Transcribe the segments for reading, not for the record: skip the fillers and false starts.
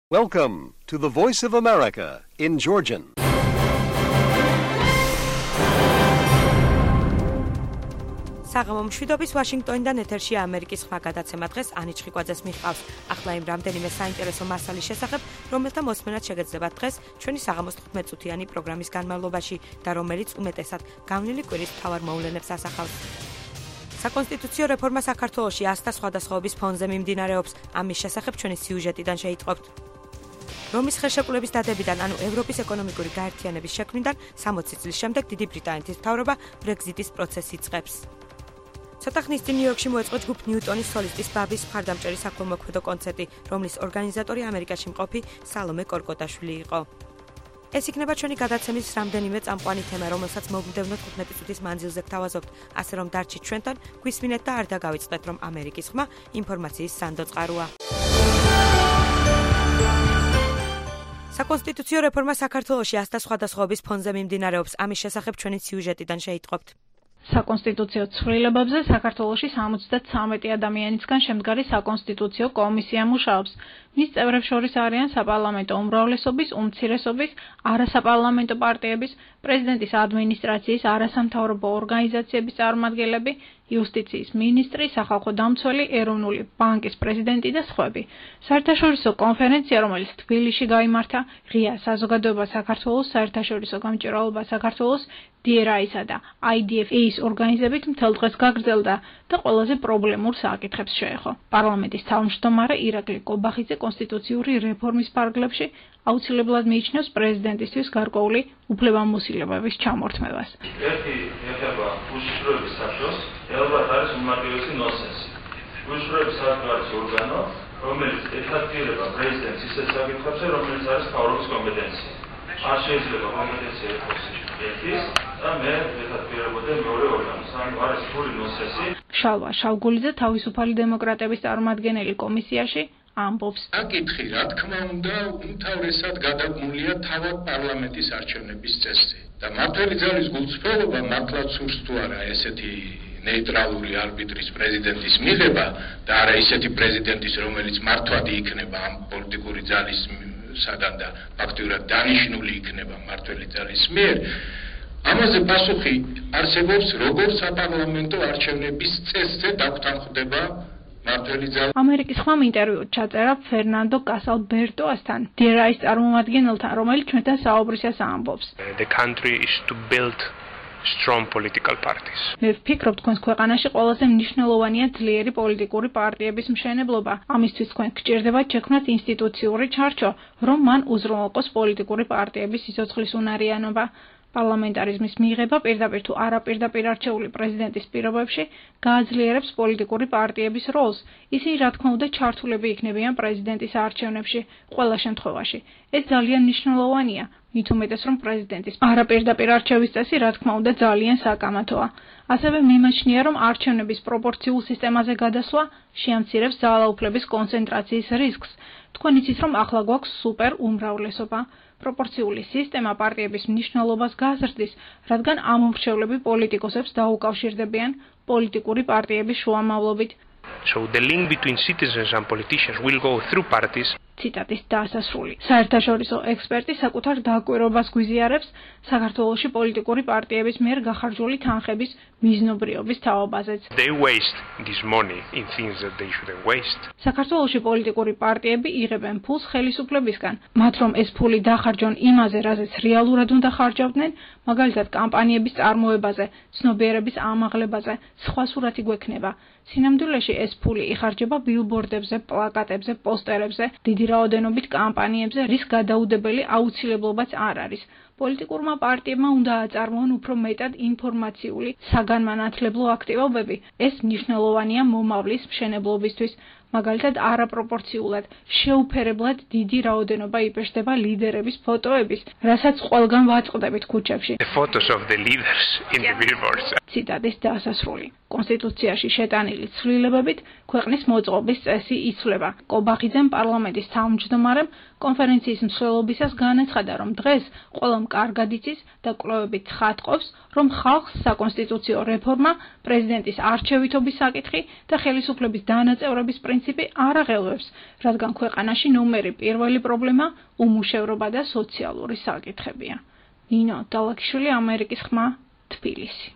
Welcome to the Voice of America in Georgian. საღამო მშვიდობის ვაშინგტონიდან ეთერშია ამერიკის ხმა გადაცემა დღეს ანი ჩხიკვაძეს მიჰყავს. ახლა იმ რამდენიმე საინტერესო მასალის შესახებ, რომელთა მოსმენაც შეგეძლებათ დღეს ჩვენი საღამოს 15-წუთიანი პროგრამის განმავლობაში და რომელიც უმეტესად გავლილი კვირის მთავარ მოვლენებს ასახავს. საკონსტიტუციო რეფორმა საქართველოში ასთა სხვადასხვაობის ფონზე მიმდინარეობს. ამის შესახებ ჩვენი სიუჟეტიდან შეიტყობთ. რომის ხელშეკრულების დადებიდან, ანუ ევროპის ეკონომიკური გაერთიანების შექმნიდან 60 წლის შემდეგ დიდი ბრიტანეთის მთავრობა ბრეგზიტის პროცესს იწყებს. ცოტა ხნის წინ ნიუ-იორკში მოეწყო ჯგუფ ნიუტონის სოლისტის ბაბის მხარდამჭერი საქველმოქმედო კონცერტი, რომლის ორგანიზატორი ამერიკაში მყოფი სალომე კორკოტაშვილი იყო. ეს იქნება ჩვენი გადაცემის რამდენიმე წამყვანი თემა, რომელსაც მოგმდევნოთ 15 წუთის მანძილზე გთავაზობთ, ასე რომ დარჩით ჩვენთან, გვისმინეთ და არ დაგავიწყდეთ, რომ ამერიკის ხმა ინფორმაციის სანდო წყაროა. საკონსტიტუციო რეფორმა საქართველოში ასთა სხვადასხვაობის ფონზე მიმდინარეობს. ამის შესახებ ჩვენი სიუჟეტიდან შეიტყობთ. საკონსტიტუციო ცვლილებებზე საქართველოში 73 ადამიანისგან შემდგარი საკონსტიტუციო კომისია მუშაობს. მის წევრებს შორის არიან საპარლამენტო უმრავლესობის, უმცირესობის, არასაპარლამენტო პარტიების, პრეზიდენტის ადმინისტრაციის, არასამთავრობო ორგანიზაციების წარმომადგენლები, იუსტიციის მინისტრი, სახალხო დამცველი, ეროვნული ბანკის პრეზიდენტი და სხვები. საერთაშორისო კონფერენცია, რომელიც თბილისში გაიმართა, ღია საზოგადოება საქართველოს, საერთაშორისო გამჭირვალობა საქართველოს, DRI-სა და IDF-ის ორგანიზებით მთელ დღეს გაგრძელდა და ყველაზე პრობლემურ საკითხებს შეეხო. პარლამენტის თავმჯდომარე ირაკლი კობახიძე კონსტიტუციური რეფორმის ფარგლებში აუცილებლად მიიჩნევს პრეზიდენტისთვის გარკვეული უფლებამოსილებების ჩამორთმევას. ერთი ეხება უშიშროების საფრთხეს, ალბათ არის უმარტივესი ნონსენსი. უშიშროების საფრთხე არის ორგანო, რომელიც ეთათბირება პრეზიდენტს ისეთ საკითხებზე, რომელიც არის მთავრობის კომპეტენცია. არ შეიძლება კომპეტენცია იყოს ერთის და მე ეთათბირებოდე მეორე ორგანოს. ანუ არის ფული ნონსენსი. შალვა შალგულიძე თავისუფალი დემოკრატების წარმომადგენელი კომისიაში ამბობს. საკითხი, რა თქმა უნდა, უმთავრესად გადაგმულია თავად პარლამენტის არჩევნების წესზე. და მართველი ძალის გულწრფელობა მართლაც სურს თუ არა ესეთი ნეიტრალური არბიტრის პრეზიდენტის მიღება და არა ისეთი პრეზიდენტის, რომელიც მართვად იქნება ამ პოლიტიკური ძალის საგან და ფაქტიურად დანიშნული იქნება მართველი ძალის მიერ. ამაზე პასუხი არსებობს როგორც საპარლამენტო არჩევნების წესზე დაგვთანხმდება მართველი ძალა. ამერიკის ხმამ ინტერვიუ ჩაწერა ფერნანდო კასალბერტოასთან, DRI-ის წარმომადგენელთან, რომელიც ჩვენთან საუბრისას ამბობს. The country is to build strong political parties. მე ვფიქრობ, თქვენს ქვეყანაში ყველაზე მნიშვნელოვანია ძლიერი პოლიტიკური პარტიების მშენებლობა. ამისთვის თქვენ გჭირდებათ შექმნათ ინსტიტუციური ჩარჩო, რომ მან უზრუნველყოს პოლიტიკური პარტიების სიცოცხლის უნარიანობა. პარლამენტარიზმის მიღება პირდაპირ თუ არაპირდაპირ არჩეული პრეზიდენტის პირობებში გააძლიერებს პოლიტიკური პარტიების როლს. ისინი რა თქმა უნდა ჩართულები იქნებიან პრეზიდენტის არჩევნებში ყველა შემთხვევაში. ეს ძალიან მნიშვნელოვანია, მით უმეტეს რომ პრეზიდენტის არაპირდაპირ არჩევის წესი რა თქმა უნდა ძალიან საკამათოა. ასევე მიმაჩნია რომ არჩევნების პროპორციულ სისტემაზე გადასვლა შეამცირებს ძალაუფლების კონცენტრაციის რისკს. თქვენ იცით რომ ახლა გვაქვს სუპერ უმრავლესობა. პროპორციული სისტემა პარტიების მნიშვნელობას გაზრდის, რადგან ამომრჩევლები პოლიტიკოსებს დაუკავშირდებიან პოლიტიკური პარტიების შუამავლობით. So the link between citizens and politicians will go through parties. ციტატის დასასრული. საერთაშორისო ექსპერტი საკუთარ დაკვირვებას გვიზიარებს საქართველოში პოლიტიკური პარტიების მიერ გახარჯული თანხების მიზნობრიობის თაობაზეც. They waste this money in things that they shouldn't waste. საქართველოში პოლიტიკური პარტიები იღებენ ფულს ხელისუფლებისგან, მათ რომ ეს ფული დახარჯონ იმაზე, რაზეც რეალურად უნდა ხარჯავდნენ, მაგალითად კამპანიების წარმოებაზე, ცნობიერების ამაღლებაზე, სხვა სურათი გვექნება. სინამდვილეში ეს ფული იხარჯება ბილბორდებზე, პლაკატებზე, პოსტერებზე, დიდი რაოდენობით კამპანიებზე, რის გადაუდებელი აუცილებლობაც არ არის. პოლიტიკურმა პარტიებმა უნდა აწარმოონ უფრო მეტად ინფორმაციული, საგანმანათლებლო აქტივობები. ეს მნიშვნელოვანია მომავლის მშენებლობისთვის. მაგალითად არაპროპორციულად, შეუფერებლად დიდი რაოდენობა იბეჭდება ლიდერების ფოტოების, რასაც ყველგან ვაწყდებით ქუჩებში. The photos of the leaders in the billboards. ციტატის დასასრული. კონსტიტუციაში შეტანილი ცვლილებებით ქვეყნის მოწყობის წესი იცვლება. კობახიძემ პარლამენტის თავმჯდომარემ კონფერენციის მსვლელობისას განაცხადა, რომ დღეს ყველამ კარგად იცის და კვლევებით ცხადყოფს, რომ ხალხს საკონსტიტუციო რეფორმა, პრეზიდენტის არჩევითობის საკითხი და ხელისუფლების დანაწევრების პრინციპი პრინციპი არ აღელვებს, რადგან ქვეყანაში ნომერი პირველი პრობლემა უმუშევრობა და სოციალური საკითხებია. ნინო დალაქიშვილი, ამერიკის ხმა, თბილისი.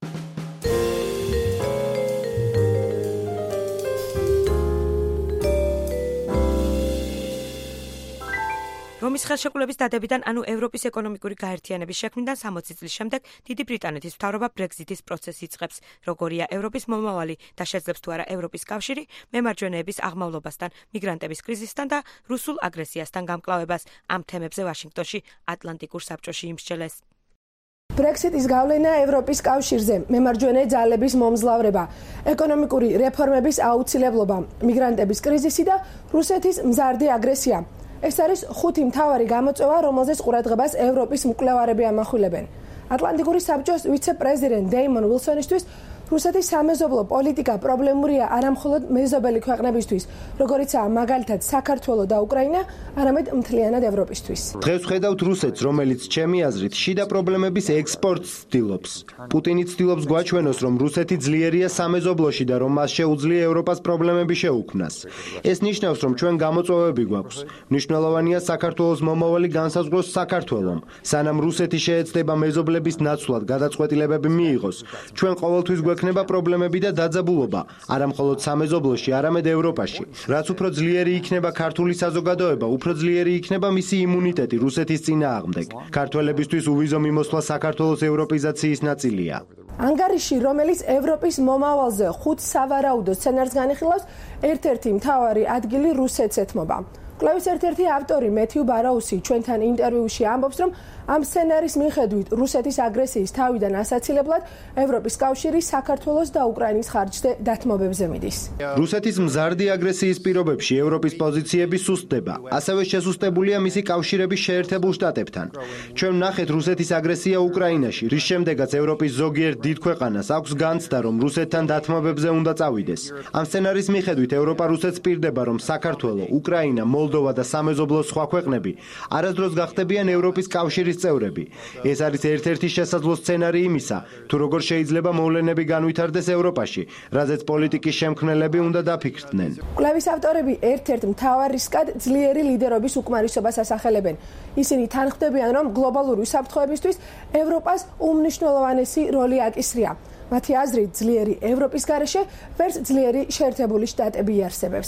რომის ხელშეკრულების დადებიდან, ანუ ევროპის ეკონომიკური გაერთიანების შექმნიდან 60 წლის შემდეგ, დიდი ბრიტანეთის მთავრობა ბრეგზიტის პროცესს იწყებს. როგორია ევროპის მომავალი და შეძლებს თუ არა ევროპის კავშირი, მემარჯვენეების აღმავლობასთან, მიგრანტების კრიზისთან და რუსულ აგრესიასთან გამკლავებას. ამ თემებზე ვაშინგტონში ატლანტიკურ საბჭოში იმსჯელეს. ბრექსიტის გავლენა ევროპის კავშირზე, მემარჯვენე ძალების მომძლავრება, ეკონომიკური რეფორმების აუცილებლობა, მიგრანტების კრიზისი და რუსეთის მზარდი აგრესია. ეს არის 5 მთავარი გამოწვევა, რომელზეც ყურადღებას ევროპის მკვლევარები ამახვილებენ. ატლანტიკური საბჭოს ვიცე-პრეზიდენტ დეიმონ ვილსონისთვის რუსეთის სამეზობლო პოლიტიკა პრობლემურია არამხოლოდ მეზობელი ქვეყნებისთვის, როგორიცაა მაგალითად საქართველო და უკრაინა, არამედ მთლიანად ევროპისთვის. დღეს ხედავთ რუსეთს, რომელიც ჩემი აზრით შიდა პრობლემების ექსპორტს ცდილობს. პუტინი ცდილობს გვაჩვენოს, რომ რუსეთი ძლიერია სამეზობლოში და რომ მას შეუძლია ევროპას პრობლემები შეუქმნას. ეს ნიშნავს, რომ ჩვენ გამოწვევები გვაქვს. მნიშვნელოვანია საქართველოს მომავალი განსაზღვროს საქართველომ. სანამ რუსეთი შეეცდება მეზობლების ნაცვლად გადაწყვეტილებები მიიღოს, ჩვენ ყოველთვის გვექნება პრობლემები და დაძაბულობა, არა მხოლოდ სამეზობლოში, არამედ ევროპაში. რაც უფრო ძლიერი იქნება ქართული საზოგადოება, უფრო ძლიერი იქნება მისი იმუნიტეტი რუსეთის წინააღმდეგ. ქართველებისთვის უვიზო მიმოსვლა საქართველოს ევროპიზაციის ნაწილია. ანგარიში, რომელიც ევროპის მომავალზე 5 სავარაუდო სცენარს განიხილავს, ერთ-ერთი მთავარი ადგილი რუსეთს ეთმობა. კვლევის ერთ-ერთი ავტორი მეთიუ ბარაუსი ჩვენთან ინტერვიუში ამბობს, რომ ამ სცენარის მიხედვით რუსეთის აგრესიის თავიდან ასაცილებლად ევროპის კავშირი საქართველოს და უკრაინის ხარჯზე დათმობებზე მიდის. რუსეთის მზარდი აგრესიის პირობებში ევროპის პოზიციები სუსტდება. ასევე შესუსტებულია მისი კავშირების შეერთებულ შტატებთან. ჩვენ ვნახეთ რუსეთის აგრესია უკრაინაში, რის შემდეგაც ევროპის ზოგიერთ დიდ ქვეყანას აქვს განცდა, რომ რუსეთთან დათმობებზე უნდა წავიდეს. ამ სცენარის მიხედვით ევროპა რუსეთს პირდება, რომ საქართველო, უკრაინა, მოლდოვა და სამეზობლო სხვა ქვეყნები არასდროს გახდებიან ევროპის კავშირის წევრები. ეს არის ერთ-ერთი შესაძლო სცენარი იმისა, თუ როგორ შეიძლება მოვლენები განვითარდეს ევროპაში, რაზეც პოლიტიკის შემქმნელები უნდა დაფიქრდნენ. კვლევის ავტორები ერთ-ერთ მთავარ რისკად ძლიერი ლიდერობის უკმარისობას ასახელებენ. ისინი თანხმდებიან, რომ გლობალური უსაფრთხოებისთვის ევროპას უმნიშვნელოვანესი როლი აკისრია. მათი აზრით, ძლიერი ევროპის გარეშე ვერც ძლიერი შეერთებული შტატები იარსებებს.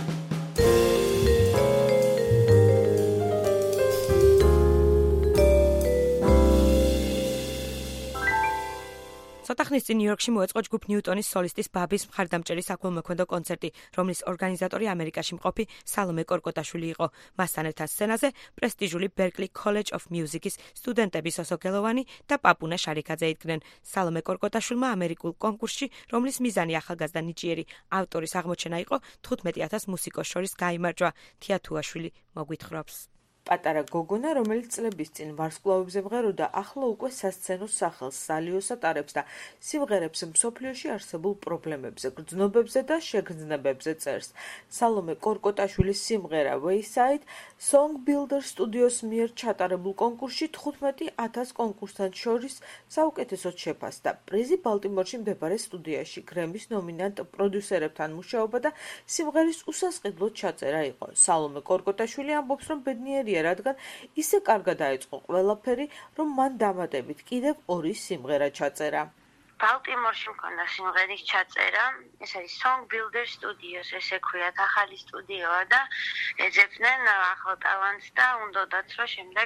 ცოტა ხნის წინ ნიუ-იორკში მოეწყო ჯგუფ ნიუტონის სოლისტის ბაბის მხარდამჭერი საქველმოქმედო კონცერტი, რომლის ორგანიზატორი ამერიკაში მყოფი სალომე კორკოტაშვილი იყო. მასთან ერთად სცენაზე პრესტიჟული ბერკლი College of Music-ის სტუდენტები სოსო გელოვანი და პაპუნა შარიკაძე იდგნენ. სალომე კორკოტაშვილმა ამერიკულ კონკურსში, რომლის მიზანი ახალგაზრდა ნიჭიერი ავტორის აღმოჩენა იყო, 15,000 მუსიკოს შორის გაიმარჯვა. თიათუაშვილი მოგვითხრობს. პატარა გოგონა, რომელიც წლების წინ ვარსკვლავებზე მღეროდა, ახლა უკვე სასცენო სახელს სალიოს ატარებს და სიმღერებს მსოფლიოში არსებულ პრობლემებზე, გრძნობებზე და შეგრძნებებზე წერს. სალომე კორკოტაშვილის სიმღერა Wayside Song Builder Studios მიერ ჩატარებულ კონკურსში 15,000 კონკურსანტ შორის საუკეთესოდ შეფასდა. პრიზი ბალტიმორში მდებარე სტუდიაში გრემის ნომინანტ პროდიუსერებთან მუშაობა და სიმღერის უსასყიდლოდ ჩაწერა იყო. სალომე კორკოტაშვილი ამბობს, რომ ბედნიერია, რადგან ისე კარგად დაიწყო ყველაფერი, რომ მან დამატებით კიდევ 2 სიმღერა ჩაწერა. ბალტიმორში მქონდა სიმღერის ჩაწერა, ეს არის Song Builder Studios, ესე ქვიათ, ახალი სტუდიოა და ეძებდნენ ახალ ტალანტს და უნდათ, რომ შემდეგ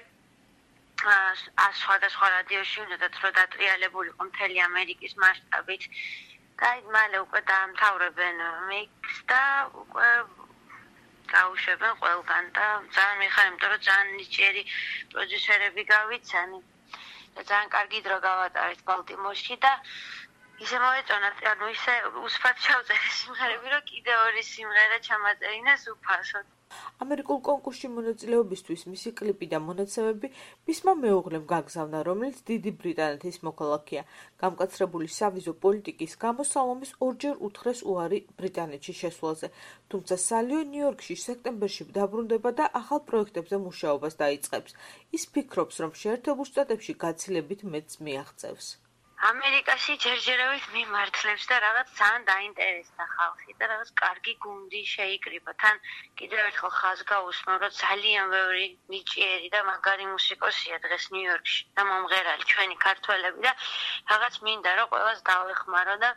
სხვადასხვა რადიოში უნდათ, რომ დატრიალებულიყო მთელი ამერიკის მასშტაბით. და მალე უკვე დაამთავრებენ მიქსს და უკვე გაუშვებენ ყველგან და ძალიან მიხარ, იმიტომ რომ ძალიან ნიჭიერი პროდიუსერები გავიცანი და ძალიან კარგი დრო გავატარეთ ბალტიმორში და ისე მოეწონათ, ანუ ისე უსფათ ჩავწერე სიმღერები, რომ კიდე 2 სიმღერა ჩამაწერინეს უფასოდ. ამერიკულ კონკურსში მონაწილეობისთვის მისი კლიპი და მონაცემები მისმა მეუღლემ გაგზავნა, რომელიც დიდი ბრიტანეთის მოქალაქეა. გამკაცრებული სავიზო პოლიტიკის გამო სალომეს 2-ჯერ უთხრეს უარი ბრიტანეთში შესვლაზე, თუმცა სალიო ნიუ-იორკში სექტემბერში დაბრუნდება და ახალ პროექტებზე მუშაობას დაიწყებს. ის ფიქრობს, რომ შეერთებულ შტატებში გაცილებით მეტს მიაღწევს. ამერიკაში ჯერჯერობით მიმართლებს და რაღაც ძალიან დაინტერესდა ხალხი და რაღაც კარგი გუნდი შეიკრიბა. თან კიდევ ერთხელ ხაზს გაუსმევ, რომ ძალიან ბევრი ნიჭიერი და მაგარი მუსიკოსია დღეს ნიუ-იორკში და მომღერალი ჩვენი ქართველები და რაღაც მინდა რომ ყველას დავეხმარო და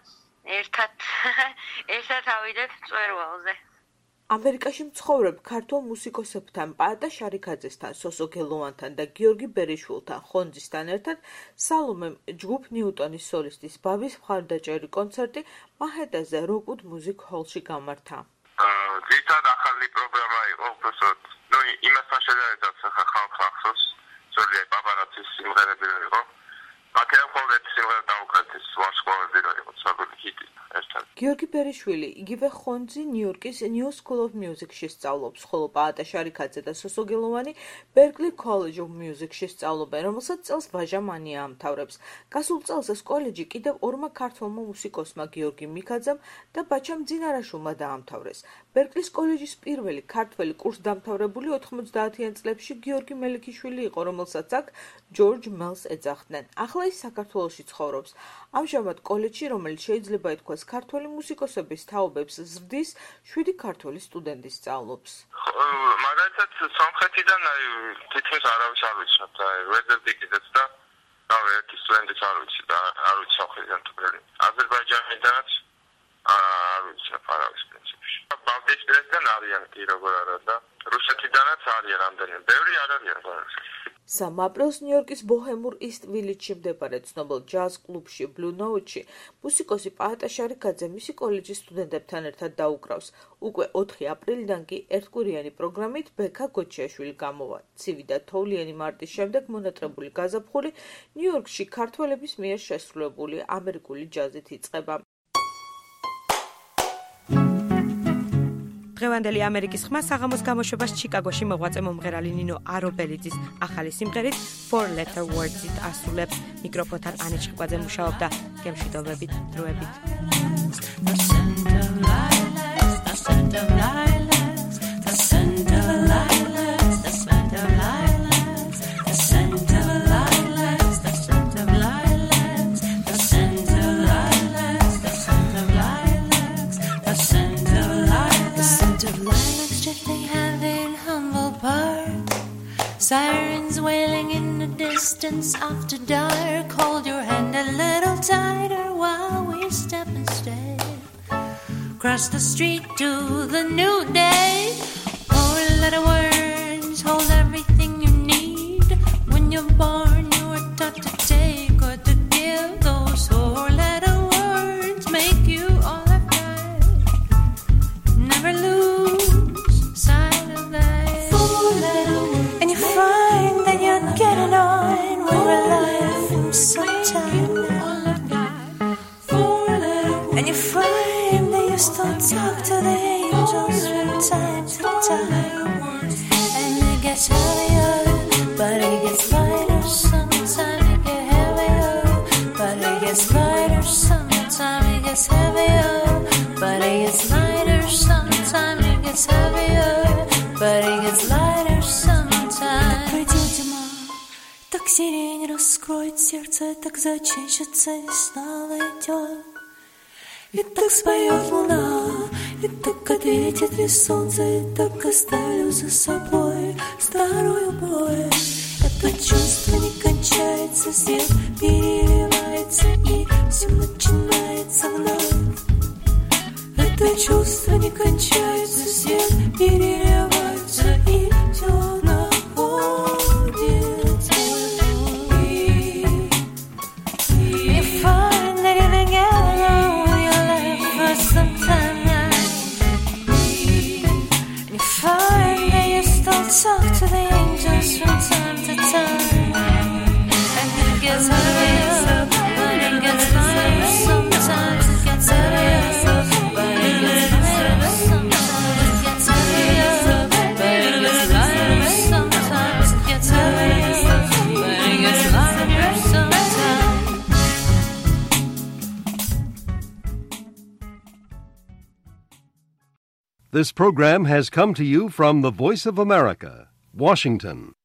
ერთად ავიდეთ მწვერვალზე. ამერიკაში მცხოვრებ ქართულ მუსიკოსებთან პაატა შარიქაძესთან, სოსო გელოვანთან და გიორგი ბერიშვილთან ხონძისთან ერთად სალომემ ჯგუფ ნიუტონის სოლისტის ბაბის მხარდაჭერი კონცერტი მაჰეტაზე როკუდ მუსიკ ჰოლში გამართა. ძირითადად ახალი პროგრამა იყო, უბრალოდ იმასთან შედარებით ხალხს ახსოვს, ზოგადად პაპარაცის სიმღერები იყო. მაგრამ ხოლმე სიმღერა დაუკრეს ვარსკვლავები რა იყო, საკუთი ჰიტი. გიორგი ბერიშვილი იგივე ხონძი ნიუ-იორკის New School of Music-ში სწავლობს, ხოლო პაატა შარიქაძე და სოსო გელოვანი Berklee College of Music-ში სწავლობენ, რომელსაც წელს ვაჟა მანია ამთავრებს. გასულ წელს ეს კოლეჯი კიდევ ორმა ქართველმა მუსიკოსმა გიორგი მიქაძემ და ბაჩამ ძინარაშვილმა დაამთავრეს. Berklee-ის კოლეჯის პირველი ქართველი კურსდამთავრებული 90-იან წლებში გიორგი მელიქიშვილი იყო, რომელსაც აქ ჯორჯ მელს ეძახდნენ. ახლა ის საქართველოში ცხოვრობს. ამჟამად კოლეჯში, რომელიც შეიძლება ითქვას ქართველი მუსიკოსების თაობებს ზრდის, 7 ქართველი სტუდენტი სწავლობს. მაგალითად სამხრეთიდან თითქმის არავის არ ვიცნობ და ვერდერდიკიდაც და ერთი სტუდენტიც არ ვიცი და არ ვიცი სამხრეთიდან თურმე. აზერბაიჯანიდანაც არ ვიცნობ არავის პრინციპში. ბალტიისპირეთიდან არიან კი როგორ არა და რუსეთიდანაც არიან რამდენიმე. ბევრი არ არიან ბოლოს. 3 აპრილს ნიუ-იორკის ბოჰემურ ისტ ვილიჯში მდებარე ცნობილ ჯაზ კლუბში Blue Note-ში მუსიკოსი პაატა შარიქაძე მისი კოლეჯის სტუდენტებთან ერთად დაუკრავს. უკვე 4 აპრილიდან კი ერთკვირიანი პროგრამით ბექა გოჩიაშვილი გამოვა. ცივი და თოვლიანი მარტის შემდეგ მონატრებული გაზაფხული ნიუ-იორკში ქართველების მიერ შესრულებული ამერიკული ჯაზით იწყება. დღევანდელი ამერიკის ხმა საღამოს გამოშვებას ჩიკაგოში მოღვაწე მომღერალი ნინო არობელიძის ახალი სიმღერით Four Letter Words-ით ასრულებს. მიკროფონთან ანე ჩიკვაძე მუშაობდა. გემშვიდობებით, დროებით. Sirens wailing in the distance after dark. Hold your hand a little tighter while we step and step. Cross the street to the new day. 4 letter words hold everything you need. When you're born, you were taught to take or to give. Those 4 letter words make you all of that. Never lose sight of that. 4 letter words. And you find that you're getting on with real life sometimes. And you find that you still talk to the angels from time to time. And it gets heavier, but it gets lighter. Sometimes it gets heavier, but it gets lighter. Sometimes it gets heavier, but it gets lighter. Sometimes it gets heavier, but it gets lighter. Пройдет зима, так сирень раскроет сердце, так зачищется весна войдет. И так споет луна, и так ответит весь солнце, и так оставлю за собой старую боль. Это чувство не кончается, свет переливается, и все начинается вновь. Это чувство не кончается, свет переливается, и все talk to the angels from time to time. And it gets heavier, but it gets lighter. Sometimes it gets heavier, but it gets lighter. Sometimes it gets heavier, but it gets lighter. Sometimes it gets heavier, but it gets lighter. Sometimes. This program has come to you from the Voice of America, Washington.